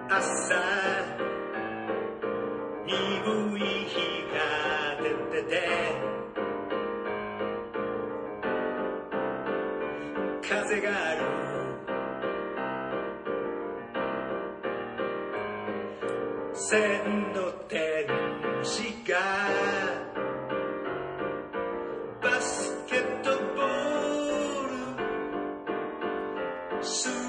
朝鈍い日が出てて風がある千の天使がバスケットボールする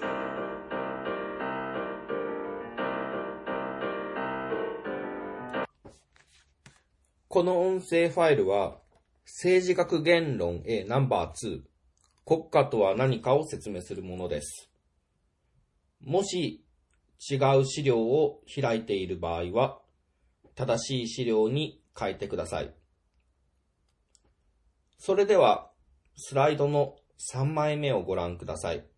この音声ファイルは政治学言論 A ナンバー2国家とは何かを説明するものです。もし違う資料を開いている場合は正しい資料に変えてください。それではスライドの3枚目をご覧ください。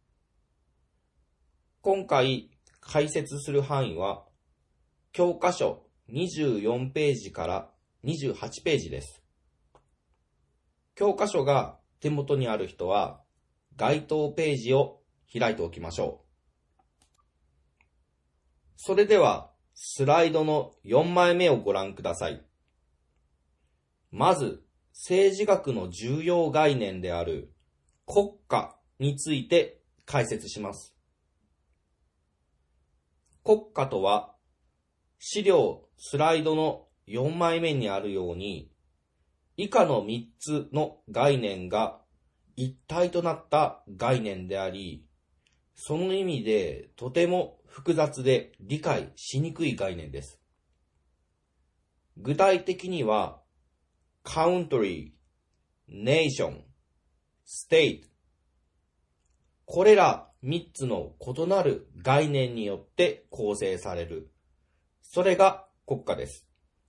今回解説する範囲は教科書24ページから28ページです。教科書が手元にある人は該当ページを開いておきましょう。それではスライドの4枚目をご覧ください。まず政治学の重要概念である国家について解説します。国家とは資料スライドの4枚目にあるように以下の3つの概念が一体となった概念であり、その意味でとても複雑で理解しにくい概念です。具体的には、country、nation、state、これら3つの異なる概念によって構成される。それが国家です。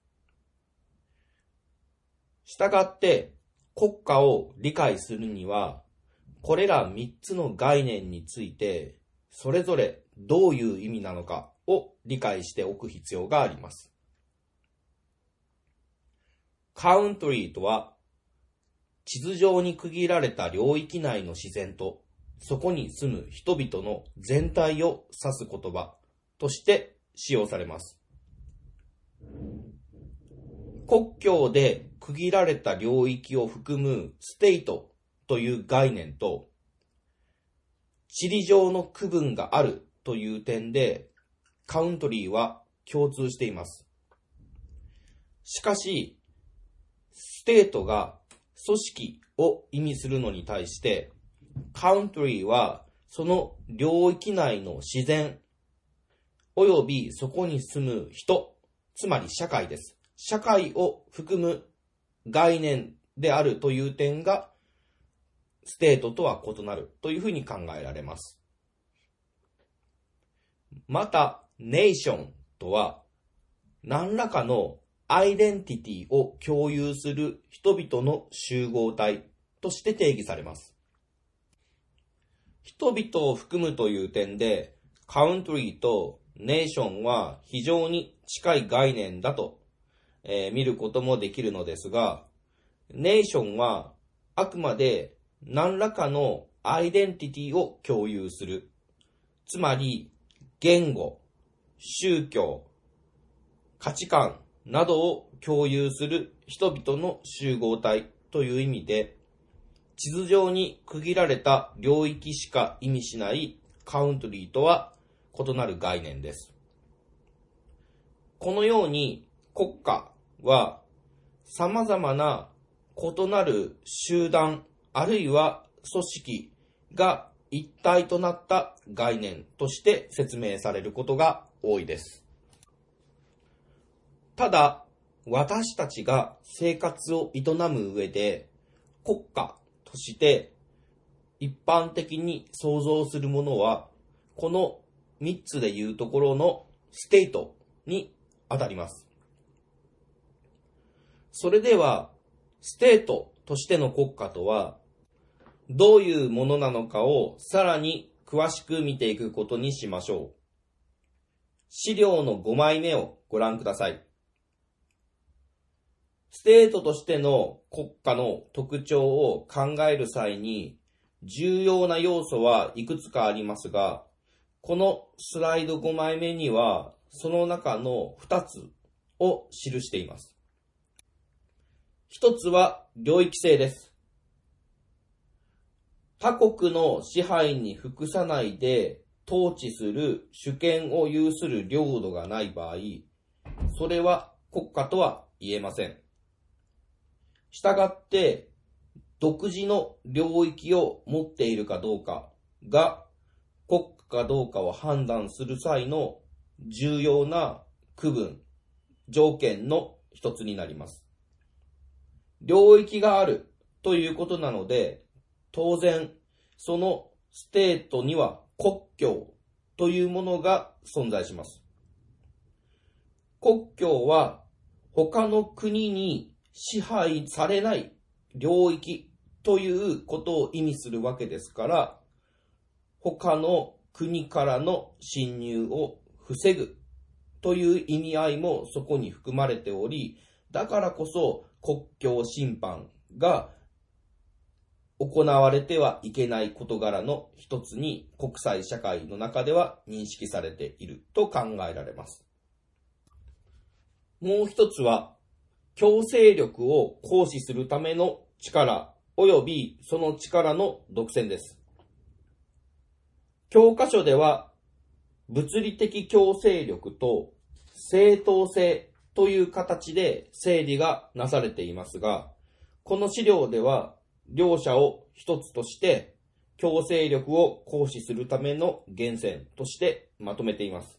したがって国家を理解するには、これら3つの概念についてそれぞれどういう意味なのかを理解しておく必要があります。カウントリーとは地図上に区切られた領域内の自然とそこに住む人々の全体を指す言葉として使用されます。国境で区切られた領域を含むステートという概念と地理上の区分があるという点でカウントリーは共通しています。しかし、ステートが組織を意味するのに対してカウントリーはその領域内の自然およびそこに住む人、つまり社会です。社会を含む概念であるという点がステートとは異なるというふうに考えられます。また、ネーションとは何らかのアイデンティティを共有する人々の集合体として定義されます。人々を含むという点でカウントリーとネーションは非常に近い概念だと見ることもできるのですが、ネーションはあくまで何らかのアイデンティティを共有する。つまり言語、宗教、価値観などを共有する人々の集合体という意味で、地図上に区切られた領域しか意味しないカウントリーとは異なる概念です。このように国家は様々な異なる集団あるいは組織が一体となった概念として説明されることが多いです。ただ、私たちが生活を営む上で国家として一般的に想像するものはこの3つでいうところのステートにあたります。それではステートとしての国家とはどういうものなのかをさらに詳しく見ていくことにしましょう。資料の5枚目をご覧ください。ステートとしての国家の特徴を考える際に重要な要素はいくつかありますが、 このスライド5枚目には、その中の2つを記しています。1つは領域性です。他国の支配に服さないで統治する主権を有する領土がない場合、それは国家とは言えません。したがって、独自の領域を持っているかどうかが国家かどうかを判断する際の重要な区分、条件の一つになります。領域があるということなので、当然そのステートには国境というものが存在します。国境は他の国に支配されない領域ということを意味するわけですから、他の国からの侵入を防ぐという意味合いもそこに含まれており、だからこそ国境侵犯が行われてはいけない事柄の一つに国際社会の中では認識されていると考えられます。もう一つは、強制力を行使するための力及びその力の独占です。教科書では、物理的強制力と正当性という形で整理がなされていますが、この資料では両者を一つとして強制力を行使するための源泉としてまとめています。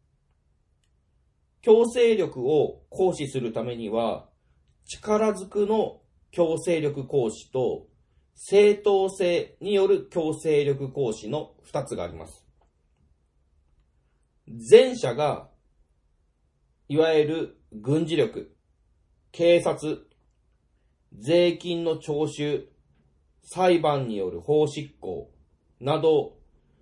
強制力を行使するためには、力ずくの強制力行使と正当性による強制力行使の2つがあります。前者がいわゆる軍事力、警察、税金の徴収、裁判による法執行など、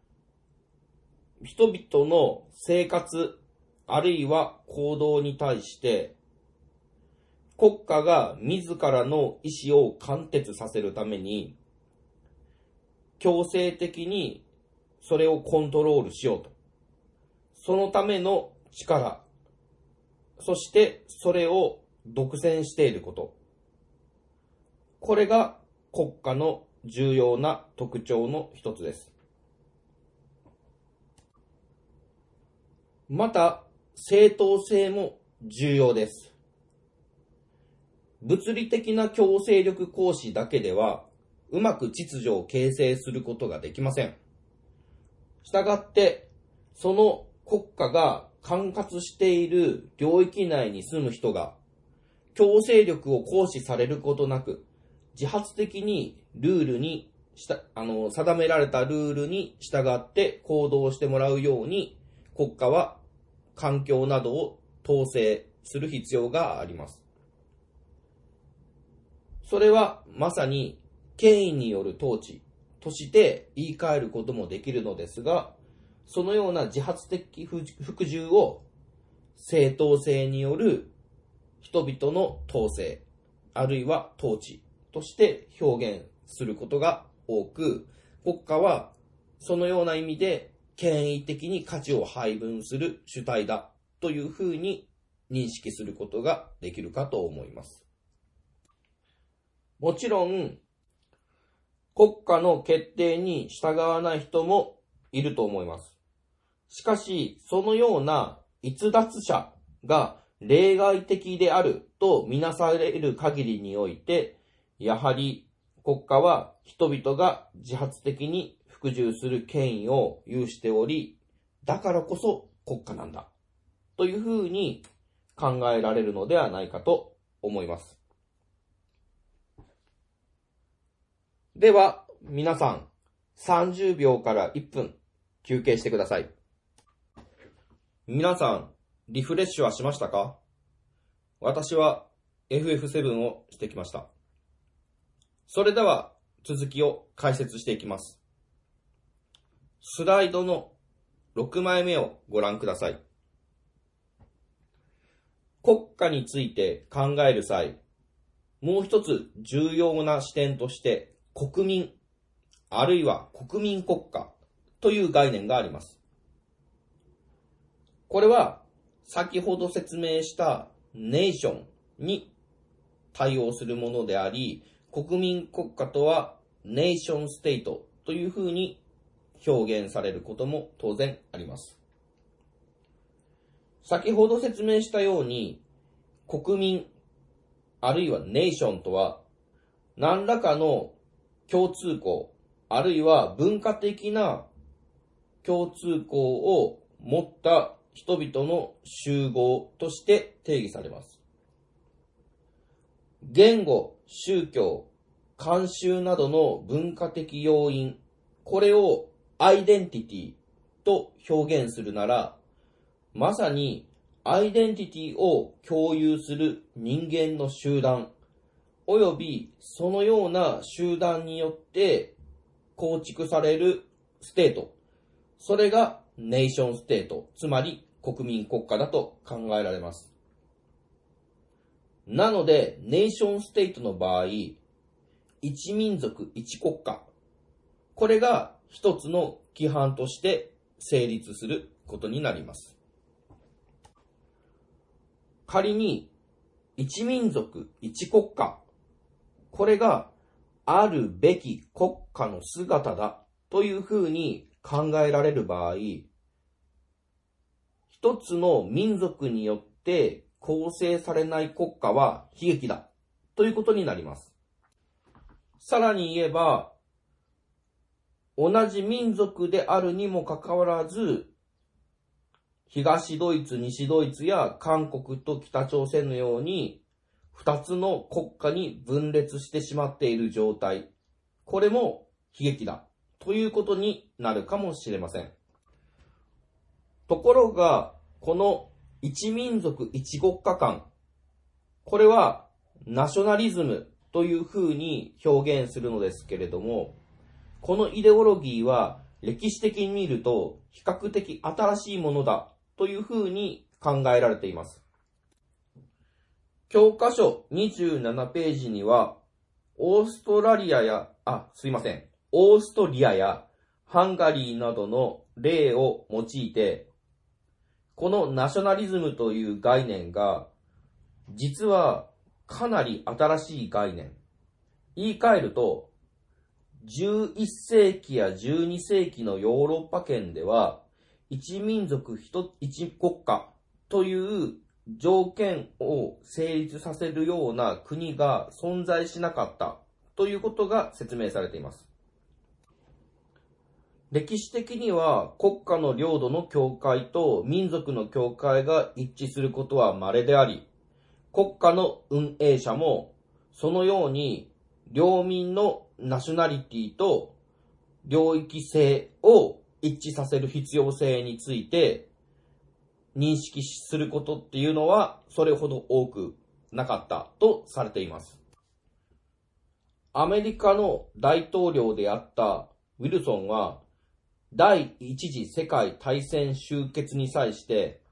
人々の生活あるいは行動に対して国家が自らの意思を貫徹させるために強制的にそれをコントロールしようと。そのための力、そしてそれを独占していること。これが国家の重要な特徴の一つです。また、正当性も重要です。物理的な強制力行使だけでは、うまく秩序を形成することができません。したがって、その国家が管轄している領域内に住む人が、強制力を行使されることなく、自発的にルールに定められたルールに従って行動してもらうように、国家は環境などを統制する必要があります。それはまさに権威による統治として言い換えることもできるのですが、そのような自発的服従を正当性による人々の統制、あるいは統治として表現することが多く、国家はそのような意味で権威的に価値を配分する主体だというふうに認識することができるかと思います。もちろん、国家の決定に従わない人もいると思います。しかし、そのような逸脱者が例外的であるとみなされる限りにおいて、やはり国家は人々が自発的に服従する権威を有しており、だからこそ国家なんだというふうに考えられるのではないかと思います。では皆さん30秒から1分休憩してください。皆さんリフレッシュはしましたか？私は FF7 をしてきました。それでは続きを解説していきます。スライドの6枚目をご覧ください。国家について考える際、もう一つ重要な視点として国民、あるいは国民国家という概念があります。 これは先ほど説明したネーションに対応するものであり、国民国家とはネーションステートというふうに表現されることも当然あります。先ほど説明したように、国民あるいはネーションとは何らかの共通項あるいは文化的な共通項を持った人々の集合として定義されます。言語、宗教、慣習などの文化的要因、これをアイデンティティと表現するなら、まさにアイデンティティを共有する人間の集団、およびそのような集団によって構築されるステート、それがネーションステート、つまり国民国家だと考えられます。なので、ネーションステートの場合、一民族一国家、これが一つの規範として成立することになります。仮に一民族一国家、これがあるべき国家の姿だというふうに考えられる場合、一つの民族によって構成されない国家は悲劇だということになります。さらに言えば、同じ民族であるにもかかわらず、東ドイツ、西ドイツや韓国と北朝鮮のように二つの国家に分裂してしまっている状態、これも悲劇だということになるかもしれません。ところが、この一民族一国家観、これはナショナリズムというふうに表現するのですけれども、このイデオロギーは歴史的に見ると比較的新しいものだというふうに考えられています。教科書27ページには、オーストリアやハンガリーなどの例を用いて、このナショナリズムという概念が、実はかなり新しい概念。言い換えると、11世紀や12世紀のヨーロッパ圏では、一民族一国家という条件を成立させるような国が存在しなかったということが説明されています。歴史的には国家の領土の境界と民族の境界が一致することは稀であり、国家の運営者もそのように領民のナショナリティと領域性を一致させる必要性について認識することっていうのはそれほど多くなかったとされています。アメリカの大統領であったウィルソンは第一次世界大戦終結に際して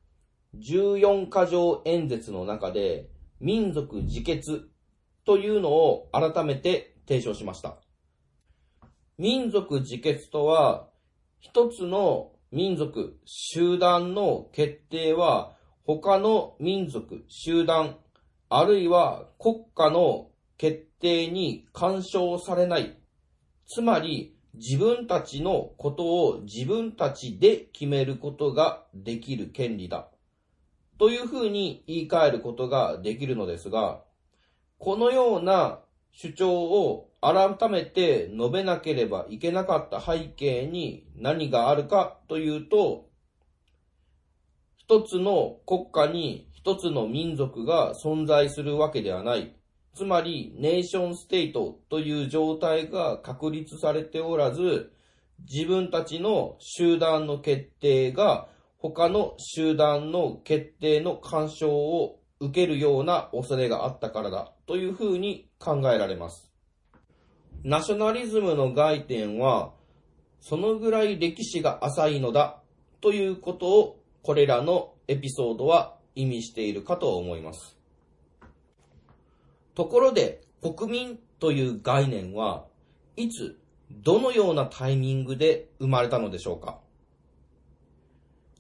14か条演説の中で民族自決というのを改めて提唱しました。民族自決とは一つの民族、集団の決定は他の民族、集団、あるいは国家の決定に干渉されない。つまり自分たちのことを自分たちで決めることができる権利だ。というふうに言い換えることができるのですが、このような主張を改めて述べなければいけなかった背景に何があるかというと、一つの国家に一つの民族が存在するわけではない。つまりネーションステートという状態が確立されておらず、自分たちの集団の決定が他の集団の決定の干渉を受けるような恐れがあったからだというふうに考えられます。ナショナリズムの概念はそのぐらい歴史が浅いのだということをこれらのエピソードは意味しているかと思います。ところで国民という概念はいつどのようなタイミングで生まれたのでしょうか。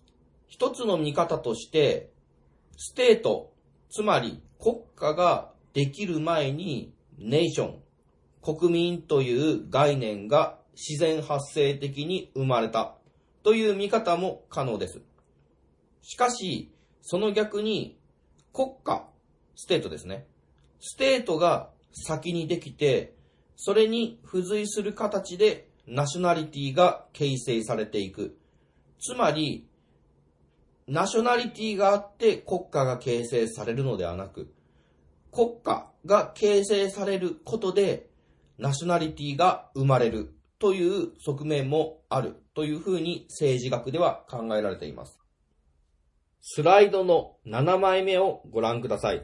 一つの見方として、ステート、つまり国家ができる前にネーション、国民という概念が自然発生的に生まれたという見方も可能です。しかし、その逆に国家、ステートですね。ステートが先にできて、それに付随する形でナショナリティが形成されていく。つまり、ナショナリティがあって国家が形成されるのではなく、国家が形成されることでナショナリティが生まれるという側面もあるというふうに政治学では考えられています。スライドの7枚目をご覧ください。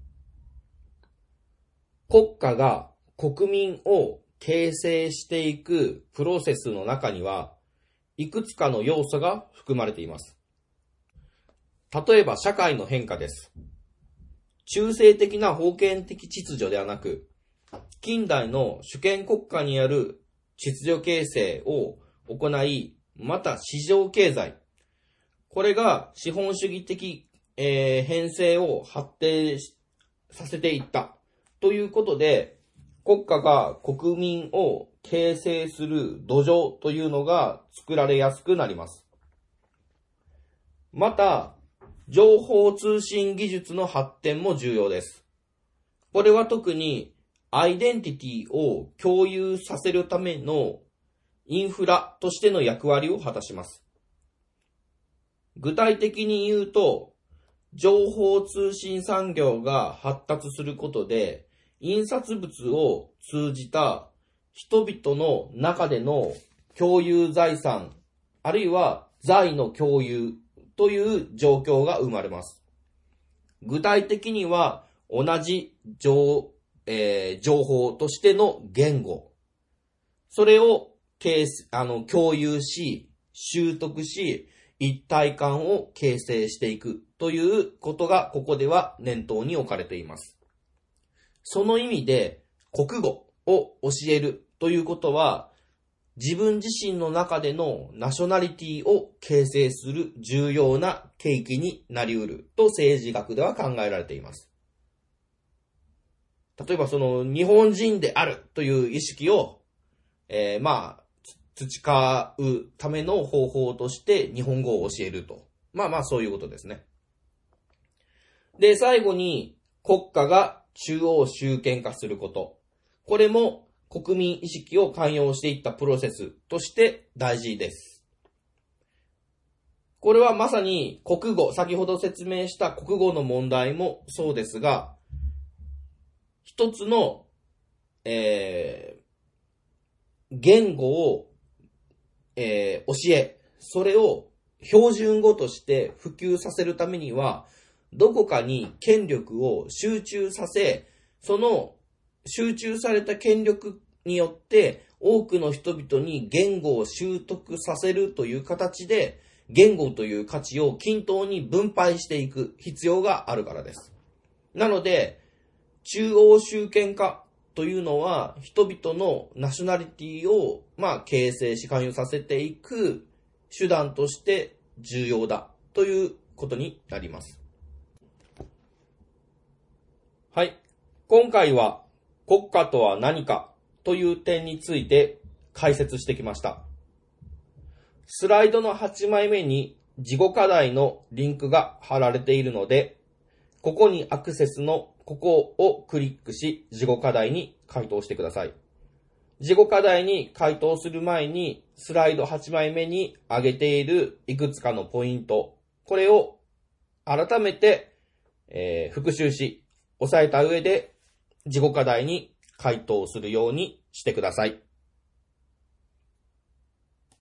国家が国民を形成していくプロセスの中にはいくつかの要素が含まれています。例えば社会の変化です。中性的な封建的秩序ではなく、近代の主権国家にある秩序形成を行い、また市場経済。これが資本主義的、編成を発展させていったということで、国家が国民を形成する土壌というのが作られやすくなります。また、情報通信技術の発展も重要です。これは特にアイデンティティを共有させるためのインフラとしての役割を果たします。具体的に言うと、情報通信産業が発達することで、印刷物を通じた人々の中での共有財産、あるいは財の共有という状況が生まれます。具体的には同じ情報としての言語、それを共有し、習得し、一体感を形成していくということがここでは念頭に置かれています。その意味で国語を教えるということは、自分自身の中でのナショナリティを形成する重要な契機になり得ると政治学では考えられています。例えばその日本人であるという意識を、培うための方法として日本語を教えると。そういうことですね。で、最後に国家が中央集権化すること。これも国民意識を寛容していったプロセスとして大事です。これはまさに国語、先ほど説明した国語の問題もそうですが、一つの、言語を、教え、それを標準語として普及させるためには、どこかに権力を集中させ、その集中された権力によって多くの人々に言語を習得させるという形で、言語という価値を均等に分配していく必要があるからです。なので、中央集権化というのは人々のナショナリティを形成し勧誘させていく手段として重要だということになります。はい。今回は国家とは何かという点について解説してきました。スライドの8枚目に自己課題のリンクが貼られているので、ここにアクセスのここをクリックし、自己課題に回答してください。自己課題に回答する前に、スライド8枚目に挙げているいくつかのポイント、これを改めて、復習し、押さえた上で自己課題に回答するようにしてください。